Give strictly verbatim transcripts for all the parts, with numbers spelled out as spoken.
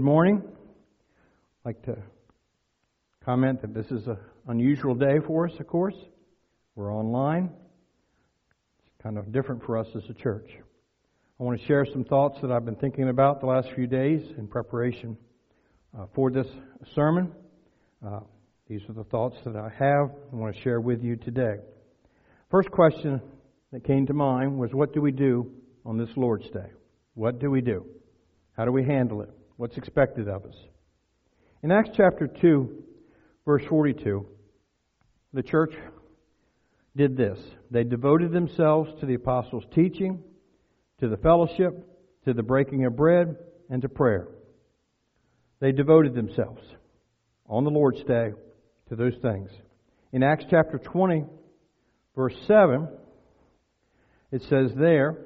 morning. I'd like to comment that this is an unusual day for us, of course. We're online. It's kind of different for us as a church. I want to share some thoughts that I've been thinking about the last few days in preparation uh, for this sermon. Uh, these are the thoughts that I have I want to share with you today. First question that came to mind was, what do we do on this Lord's Day? What do we do? How do we handle it? What's expected of us? In Acts chapter two, verse forty-two, the church did this. They devoted themselves to the apostles' teaching, to the fellowship, to the breaking of bread, and to prayer. They devoted themselves on the Lord's Day to those things. In Acts chapter twenty, verse seven, it says there,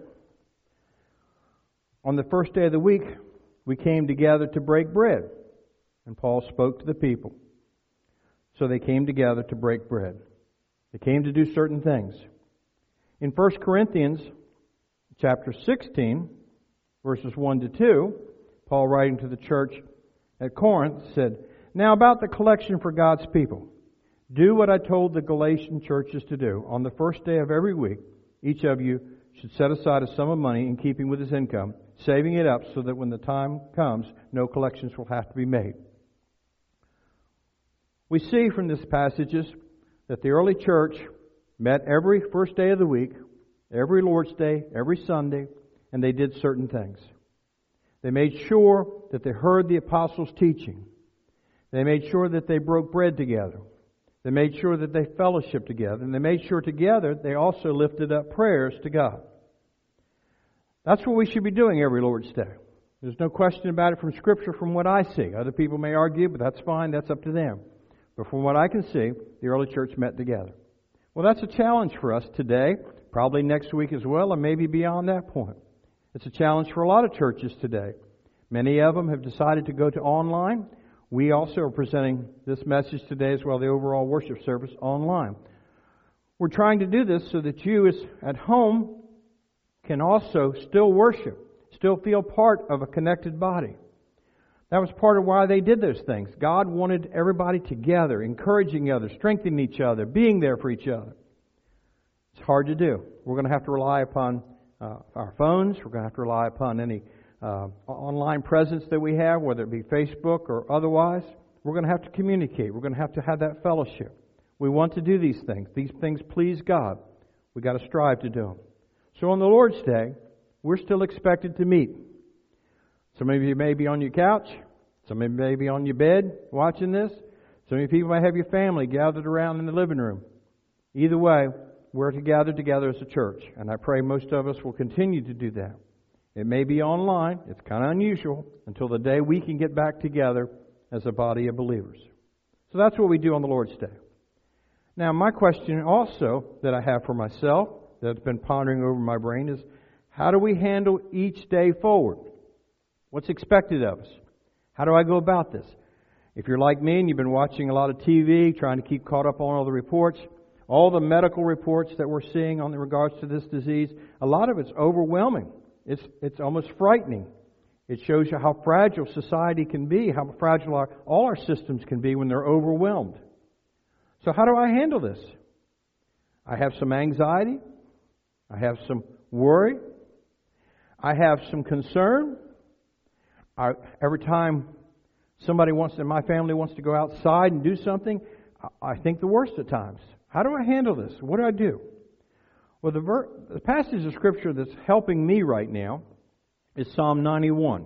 on the first day of the week, we came together to break bread. And Paul spoke to the people. So they came together to break bread. They came to do certain things. In First Corinthians chapter sixteen, verses one to two, Paul, writing to the church at Corinth, said, "Now about the collection for God's people. Do what I told the Galatian churches to do. On the first day of every week, each of you should set aside a sum of money in keeping with his income, saving it up so that when the time comes, no collections will have to be made." We see from these passages that the early church met every first day of the week, every Lord's Day, every Sunday, and they did certain things. They made sure that they heard the apostles' teaching. They made sure that they broke bread together. They made sure that they fellowshiped together. And they made sure together they also lifted up prayers to God. That's what we should be doing every Lord's Day. There's no question about it from Scripture from what I see. Other people may argue, but that's fine. That's up to them. But from what I can see, the early church met together. Well, that's a challenge for us today, probably next week as well, and maybe beyond that point. It's a challenge for a lot of churches today. Many of them have decided to go to online. We also are presenting this message today as well, the overall worship service online. We're trying to do this so that you as at home can also still worship, still feel part of a connected body. That was part of why they did those things. God wanted everybody together, encouraging others, strengthening each other, being there for each other. It's hard to do. We're going to have to rely upon uh, our phones. We're going to have to rely upon any uh, online presence that we have, whether it be Facebook or otherwise. We're going to have to communicate. We're going to have to have that fellowship. We want to do these things. These things please God. We've got to strive to do them. So on the Lord's Day, we're still expected to meet. Some of you may be on your couch. Some of you may be on your bed watching this. Some of you people may have your family gathered around in the living room. Either way, we're to gather together as a church. And I pray most of us will continue to do that. It may be online. It's kind of unusual until the day we can get back together as a body of believers. So that's what we do on the Lord's Day. Now, my question also that I have for myself, that's been pondering over my brain, is how do we handle each day forward? What's expected of us? How do I go about this? If you're like me and you've been watching a lot of T V, trying to keep caught up on all the reports, all the medical reports that we're seeing on in regards to this disease, a lot of it's overwhelming. It's it's almost frightening. It shows you how fragile society can be, how fragile our, all our systems can be when they're overwhelmed. So how do I handle this? I have some anxiety. I have some worry. I have some concern. I, every time somebody wants to, my family wants to go outside and do something, I, I think the worst at times. How do I handle this? What do I do? Well, the, ver- the passage of Scripture that's helping me right now is Psalm ninety-one.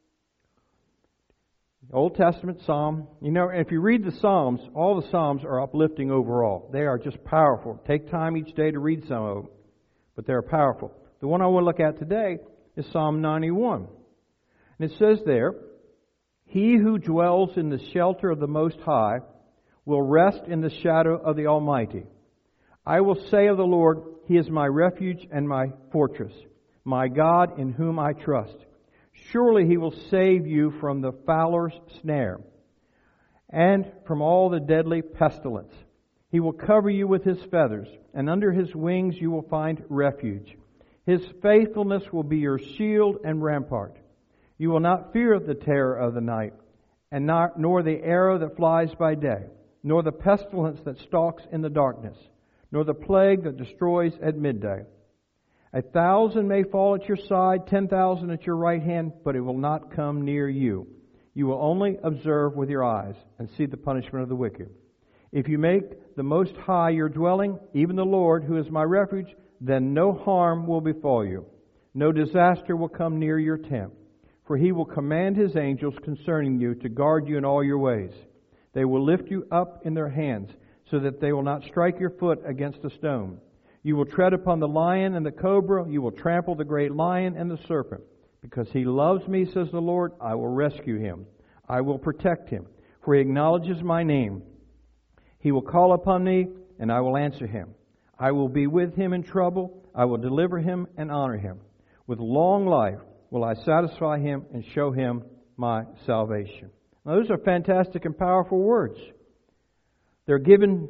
Old Testament Psalm. You know, if you read the Psalms, all the Psalms are uplifting overall. They are just powerful. Take time each day to read some of them, but they're powerful. The one I want to look at today is Psalm ninety-one. And it says there, "He who dwells in the shelter of the Most High will rest in the shadow of the Almighty. I will say of the Lord, He is my refuge and my fortress, my God in whom I trust. Surely He will save you from the fowler's snare and from all the deadly pestilence. He will cover you with His feathers, and under His wings you will find refuge. His faithfulness will be your shield and rampart. You will not fear the terror of the night, and not, nor the arrow that flies by day, nor the pestilence that stalks in the darkness, nor the plague that destroys at midday. A thousand may fall at your side, ten thousand at your right hand, but it will not come near you. You will only observe with your eyes and see the punishment of the wicked. If you make the Most High your dwelling, even the Lord, who is my refuge, then no harm will befall you. No disaster will come near your tent. For He will command His angels concerning you to guard you in all your ways. They will lift you up in their hands, so that they will not strike your foot against a stone. You will tread upon the lion and the cobra. You will trample the great lion and the serpent. Because He loves me, says the Lord, I will rescue him. I will protect him, for He acknowledges my name. He will call upon me, and I will answer him. I will be with him in trouble. I will deliver him and honor him. With long life will I satisfy him and show him my salvation. Now, those are fantastic and powerful words. They're given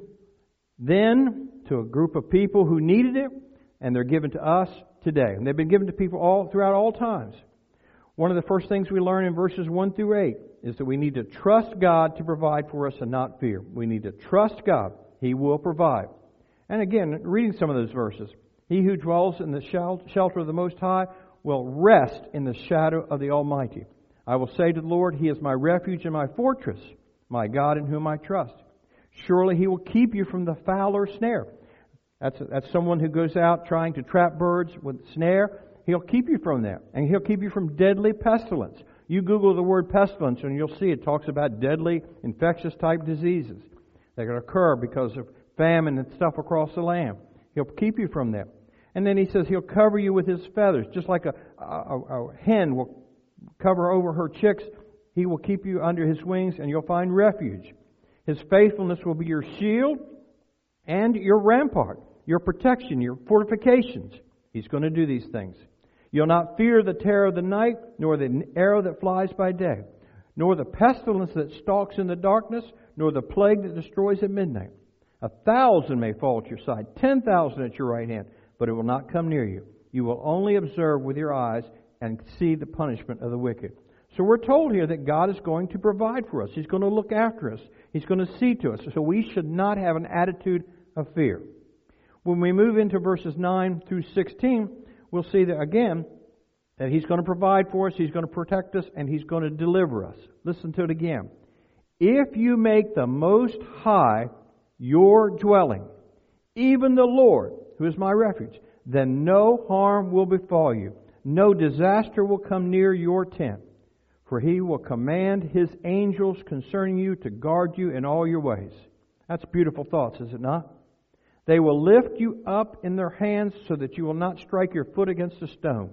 then to a group of people who needed it, and they're given to us today. And they've been given to people all throughout all times. One of the first things we learn in verses one through eight is that we need to trust God to provide for us and not fear. We need to trust God. He will provide. And again, reading some of those verses, He who dwells in the shelter of the Most High will rest in the shadow of the Almighty. I will say to the Lord, He is my refuge and my fortress, my God in whom I trust. Surely He will keep you from the fowler snare. That's, that's someone who goes out trying to trap birds with snare. He'll keep you from that. And He'll keep you from deadly pestilence. You Google the word pestilence and you'll see it talks about deadly, infectious type diseases that can occur because of famine and stuff across the land. He'll keep you from that. And then He says He'll cover you with His feathers. Just like a, a, a hen will cover over her chicks, He will keep you under His wings and you'll find refuge. His faithfulness will be your shield and your rampart, your protection, your fortifications. He's going to do these things. You'll not fear the terror of the night, nor the arrow that flies by day, nor the pestilence that stalks in the darkness, nor the plague that destroys at midnight. A thousand may fall at your side, ten thousand at your right hand, but it will not come near you. You will only observe with your eyes and see the punishment of the wicked. So we're told here that God is going to provide for us. He's going to look after us. He's going to see to us. So we should not have an attitude of fear. When we move into verses nine through sixteen, we'll see that again, that He's going to provide for us, He's going to protect us, and He's going to deliver us. Listen to it again. If you make the Most High your dwelling, even the Lord, who is my refuge, then no harm will befall you. No disaster will come near your tent. For He will command His angels concerning you to guard you in all your ways. That's beautiful thoughts, is it not? They will lift you up in their hands so that you will not strike your foot against a stone.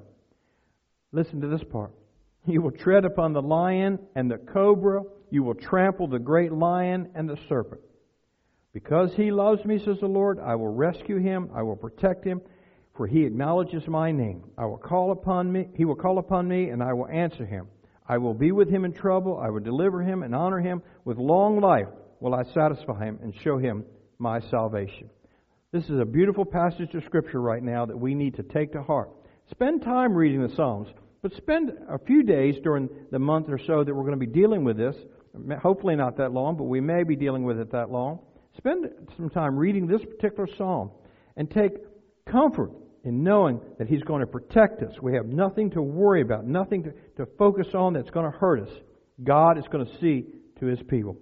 Listen to this part. You will tread upon the lion and the cobra. You will trample the great lion and the serpent. Because He loves me, says the Lord, I will rescue him. I will protect him. For He acknowledges my name. I will call upon me. He will call upon me, and I will answer him. I will be with him in trouble. I will deliver him and honor him. With long life will I satisfy him and show him my salvation. This is a beautiful passage of Scripture right now that we need to take to heart. Spend time reading the Psalms, but spend a few days during the month or so that we're going to be dealing with this. Hopefully not that long, but we may be dealing with it that long. Spend some time reading this particular psalm and take comfort in knowing that He's going to protect us. We have nothing to worry about, nothing to, to focus on that's going to hurt us. God is going to see to His people.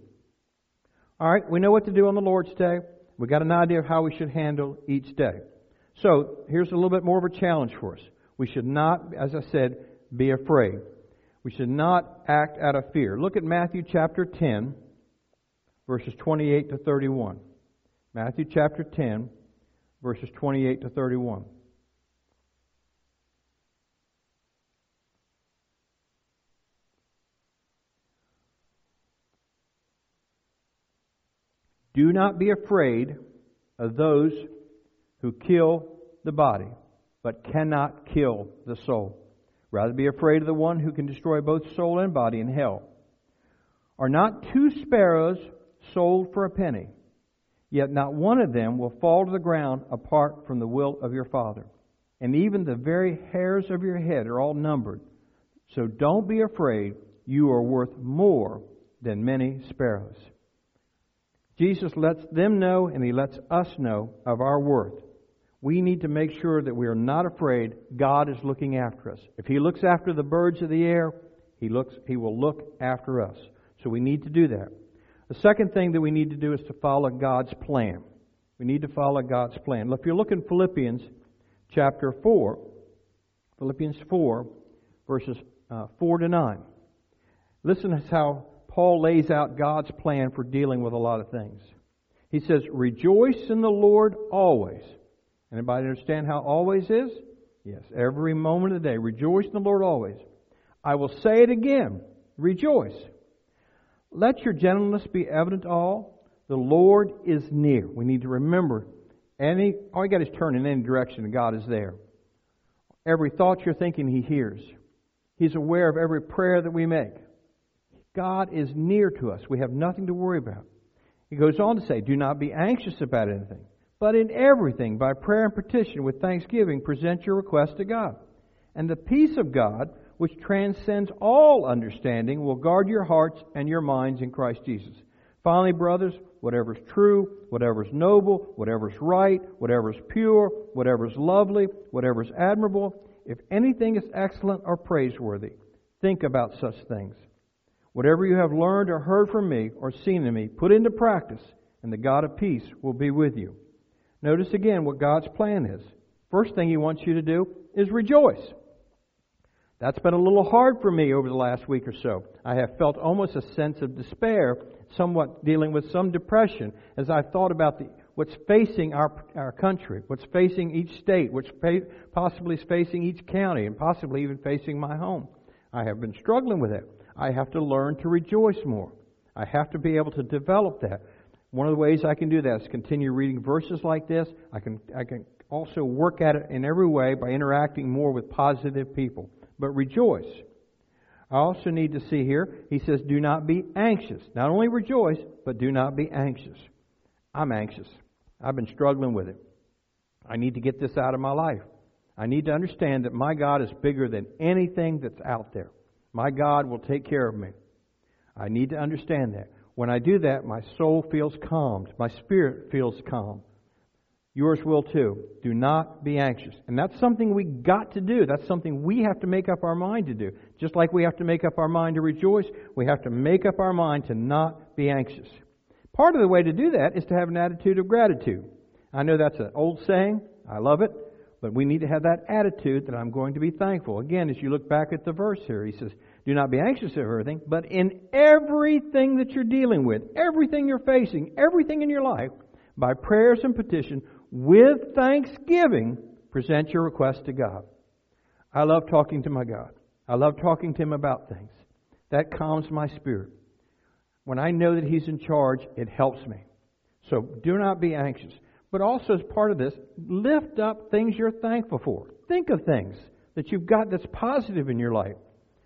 All right, we know what to do on the Lord's Day. We've got an idea of how we should handle each day. So, here's a little bit more of a challenge for us. We should not, as I said, be afraid. We should not act out of fear. Look at Matthew chapter ten, verses twenty-eight to thirty-one. Matthew chapter ten, verses twenty-eight to thirty-one. Do not be afraid of those who kill the body, but cannot kill the soul. Rather be afraid of the one who can destroy both soul and body in hell. Are not two sparrows sold for a penny? Yet not one of them will fall to the ground apart from the will of your Father. And even the very hairs of your head are all numbered. So don't be afraid. You are worth more than many sparrows. Jesus lets them know, and He lets us know of our worth. We need to make sure that we are not afraid. God is looking after us. If He looks after the birds of the air, He looks. He will look after us. So we need to do that. The second thing that we need to do is to follow God's plan. We need to follow God's plan. Look, if you look in Philippians chapter four, Philippians four, verses uh, four to nine. Listen to how Paul lays out God's plan for dealing with a lot of things. He says, "Rejoice in the Lord always." Anybody understand how always is? Yes, every moment of the day. Rejoice in the Lord always. I will say it again. Rejoice. Let your gentleness be evident to all. The Lord is near. We need to remember, any all you got is turn in any direction and God is there. Every thought you're thinking, He hears. He's aware of every prayer that we make. God is near to us. We have nothing to worry about. He goes on to say, do not be anxious about anything, but in everything, by prayer and petition, with thanksgiving, present your request to God. And the peace of God, which transcends all understanding, will guard your hearts and your minds in Christ Jesus. Finally, brothers, whatever is true, whatever is noble, whatever is right, whatever is pure, whatever is lovely, whatever is admirable, if anything is excellent or praiseworthy, think about such things. Whatever you have learned or heard from me or seen in me, put into practice, and the God of peace will be with you. Notice again what God's plan is. First thing He wants you to do is rejoice. That's been a little hard for me over the last week or so. I have felt almost a sense of despair, somewhat dealing with some depression, as I've thought about the, what's facing our our country, what's facing each state, what's fa- possibly is facing each county, and possibly even facing my home. I have been struggling with it. I have to learn to rejoice more. I have to be able to develop that. One of the ways I can do that is continue reading verses like this. I can I can also work at it in every way by interacting more with positive people. But rejoice. I also need to see here, he says, do not be anxious. Not only rejoice, but do not be anxious. I'm anxious. I've been struggling with it. I need to get this out of my life. I need to understand that my God is bigger than anything that's out there. My God will take care of me. I need to understand that. When I do that, my soul feels calmed. My spirit feels calm. Yours will too. Do not be anxious. And that's something we got to do. That's something we have to make up our mind to do. Just like we have to make up our mind to rejoice, we have to make up our mind to not be anxious. Part of the way to do that is to have an attitude of gratitude. I know that's an old saying. I love it. But we need to have that attitude that I'm going to be thankful. Again, as you look back at the verse here, he says, do not be anxious of everything, but in everything that you're dealing with, everything you're facing, everything in your life, by prayers and petition, with thanksgiving, present your request to God. I love talking to my God. I love talking to Him about things. That calms my spirit. When I know that He's in charge, it helps me. So do not be anxious. But also as part of this, lift up things you're thankful for. Think of things that you've got that's positive in your life.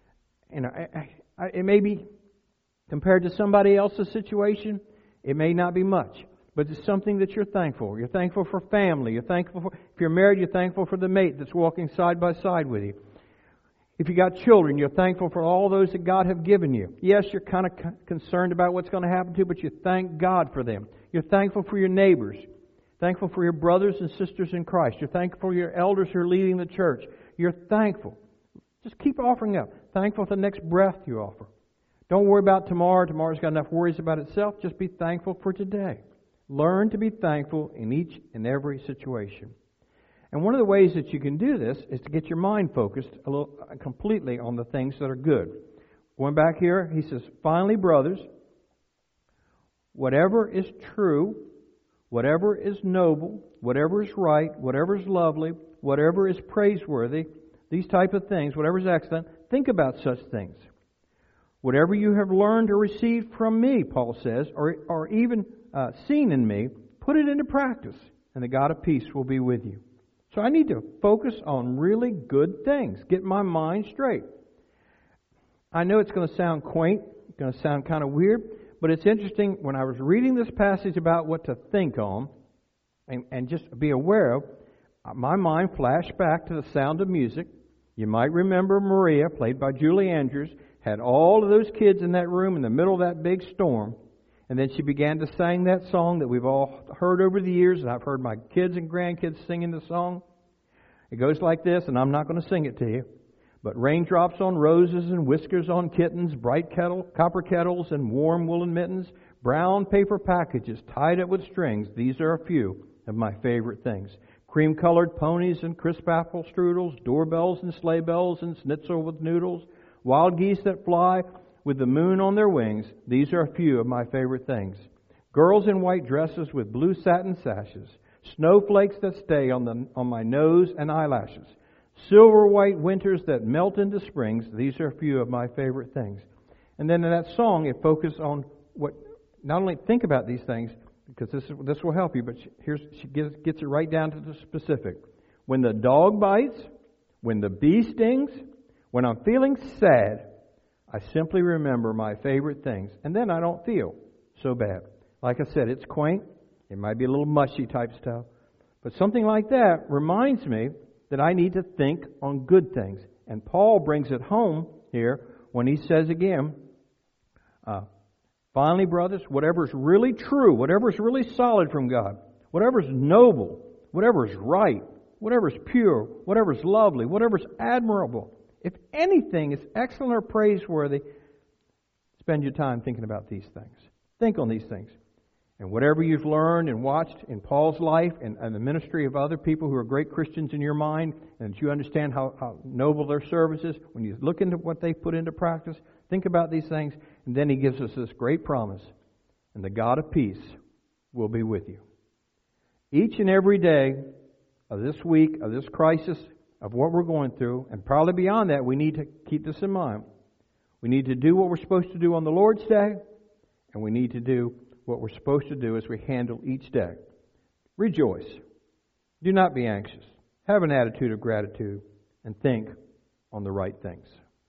And I, I, it may be compared to somebody else's situation, it may not be much. But it's something that you're thankful for. You're thankful for family. You're thankful for, if you're married, you're thankful for the mate that's walking side by side with you. If you got children, you're thankful for all those that God have given you. Yes, you're kind of concerned about what's going to happen to you, but you thank God for them. You're thankful for your neighbors. Thankful for your brothers and sisters in Christ. You're thankful for your elders who are leading the church. You're thankful. Just keep offering up. Thankful for the next breath you offer. Don't worry about tomorrow. Tomorrow's got enough worries about itself. Just be thankful for today. Learn to be thankful in each and every situation. And one of the ways that you can do this is to get your mind focused a little, completely on the things that are good. Going back here, he says, finally, brothers, whatever is true, whatever is noble, whatever is right, whatever is lovely, whatever is praiseworthy, these type of things, whatever is excellent, think about such things. Whatever you have learned or received from me, Paul says, or, or even uh, seen in me, put it into practice, and the God of peace will be with you. So I need to focus on really good things. Get my mind straight. I know it's going to sound quaint, it's going to sound kind of weird, but it's interesting. When I was reading this passage about what to think on, and, and just be aware of, my mind flashed back to the sound of music. You might remember Maria, played by Julie Andrews, had all of those kids in that room in the middle of that big storm. And then she began to sing that song that we've all heard over the years, and I've heard my kids and grandkids singing the song. It goes like this, and I'm not going to sing it to you. But raindrops on roses and whiskers on kittens, bright kettle, copper kettles and warm woolen mittens, brown paper packages tied up with strings. These are a few of my favorite things. Cream-colored ponies and crisp apple strudels, doorbells and sleigh bells and schnitzel with noodles, wild geese that fly with the moon on their wings. These are a few of my favorite things. Girls in white dresses with blue satin sashes, snowflakes that stay on the on my nose and eyelashes, silver white winters that melt into springs. These are a few of my favorite things. And then in that song, it focuses on what, not only think about these things, because this this will help you, but she, here's, she gets, gets it right down to the specific. When the dog bites, when the bee stings, when I'm feeling sad, I simply remember my favorite things, and then I don't feel so bad. Like I said, it's quaint. It might be a little mushy type stuff, but something like that reminds me that I need to think on good things. And Paul brings it home here when he says again, uh, finally, brothers, whatever's really true, whatever's really solid from God, whatever's noble, whatever's right, whatever's pure, whatever's lovely, whatever's admirable, if anything is excellent or praiseworthy, spend your time thinking about these things. Think on these things. And whatever you've learned and watched in Paul's life and, and the ministry of other people who are great Christians in your mind, and you understand how, how noble their service is, when you look into what they put into practice, think about these things, and then he gives us this great promise. And the God of peace will be with you. Each and every day of this week, of this crisis, of what we're going through, and probably beyond that, we need to keep this in mind. We need to do what we're supposed to do on the Lord's Day, and we need to do what we're supposed to do as we handle each day. Rejoice. Do not be anxious. Have an attitude of gratitude, and think on the right things.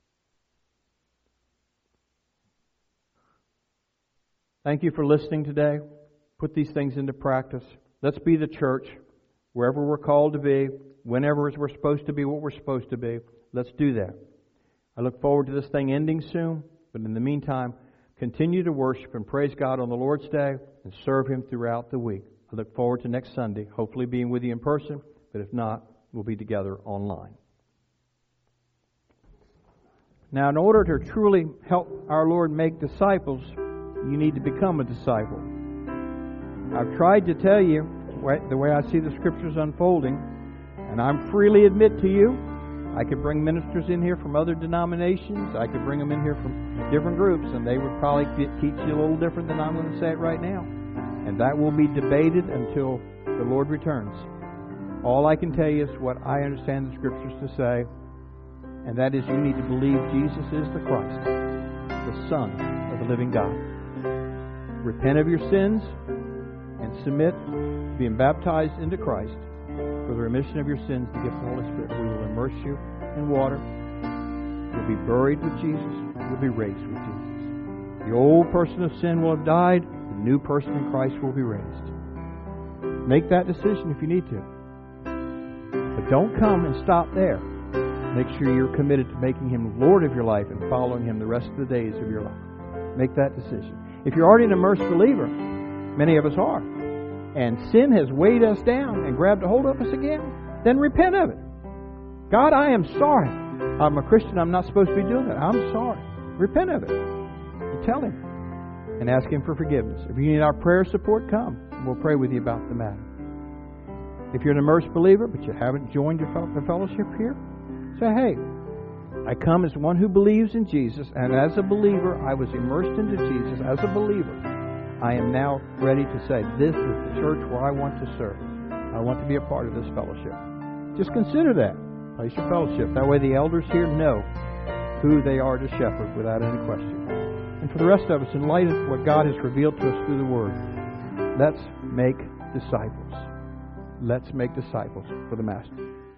Thank you for listening today. Put these things into practice. Let's be the church, wherever we're called to be, whenever we're supposed to be what we're supposed to be. Let's do that. I look forward to this thing ending soon, but in the meantime, continue to worship and praise God on the Lord's Day and serve Him throughout the week. I look forward to next Sunday, hopefully being with you in person, but if not, we'll be together online. Now, in order to truly help our Lord make disciples, you need to become a disciple. I've tried to tell you the way I see the Scriptures unfolding, and I'm freely admit to you, I could bring ministers in here from other denominations. I could bring them in here from different groups, and they would probably teach you a little different than I'm going to say it right now. And that will be debated until the Lord returns. All I can tell you is what I understand the Scriptures to say, and that is you need to believe Jesus is the Christ, the Son of the living God. Repent of your sins and submit, being baptized into Christ for the remission of your sins, the gift of the Holy Spirit. We will immerse you in water. You'll be buried with Jesus. You'll be raised with Jesus. The old person of sin will have died. The new person in Christ will be raised. Make that decision if you need to. But don't come and stop there. Make sure you're committed to making Him Lord of your life and following Him the rest of the days of your life. Make that decision. If you're already an immersed believer, many of us are, and sin has weighed us down and grabbed a hold of us again, then repent of it. God, I am sorry. I'm a Christian. I'm not supposed to be doing that. I'm sorry. Repent of it. And tell Him. And ask Him for forgiveness. If you need our prayer support, come. And we'll pray with you about the matter. If you're an immersed believer, but you haven't joined your fellowship here, say, hey, I come as one who believes in Jesus, and as a believer, I was immersed into Jesus as a believer. I am now ready to say, this is the church where I want to serve. I want to be a part of this fellowship. Just consider that. Place your fellowship. That way the elders here know who they are to shepherd without any question. And for the rest of us, in light of what God has revealed to us through the Word, let's make disciples. Let's make disciples for the Master.